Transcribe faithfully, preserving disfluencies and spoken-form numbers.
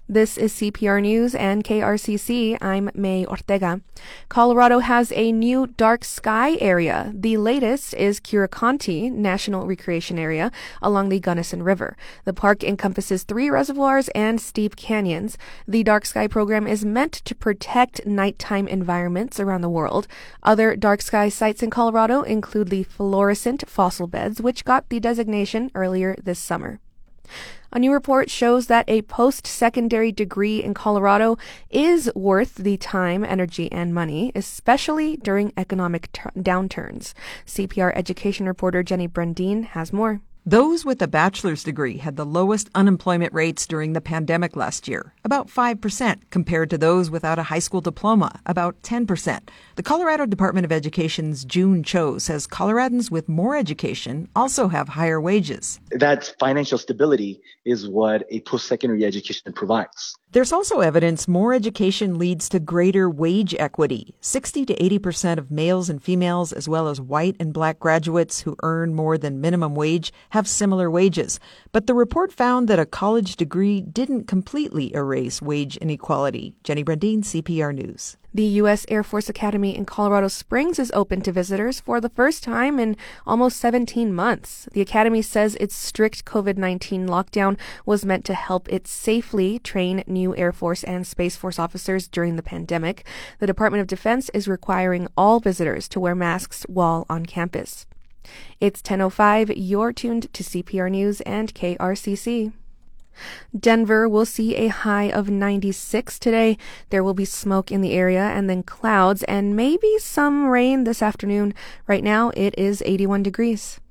This is C P R News and K R C C. I'm May Ortega. Colorado has a new dark sky area. The latest is Curacanti National Recreation Area along the Gunnison River. The park encompasses three reservoirs and steep canyons. The dark sky program is meant to protect nighttime environments around the world. Other dark sky sites in Colorado include the fluorescent fossil beds, which got the designation earlier this summer. A new report shows that a post-secondary degree in Colorado is worth the time, energy, and money, especially during economic t- downturns. C P R education reporter Jenny Brandine has more. Those with a bachelor's degree had the lowest unemployment rates during the pandemic last year, about five percent, compared to those without a high school diploma, about ten percent. The Colorado Department of Education's June Cho says Coloradans with more education also have higher wages. That financial stability is what a post-secondary education provides. There's also evidence more education leads to greater wage equity. sixty to eighty percent of males and females, as well as white and black graduates who earn more than minimum wage, have similar wages. But the report found that a college degree didn't completely erase wage inequality. Jenny Brandine, C P R News. The U S Air Force Academy in Colorado Springs is open to visitors for the first time in almost seventeen months. The Academy says its strict COVID nineteen lockdown was meant to help it safely train new Air Force and Space Force officers during the pandemic. The Department of Defense is requiring all visitors to wear masks while on campus. It's ten oh five. You're tuned to C P R News and K R C C. Denver will see a high of ninety-six today. There will be smoke in the area and then clouds and maybe some rain this afternoon. Right now, it is eighty-one degrees.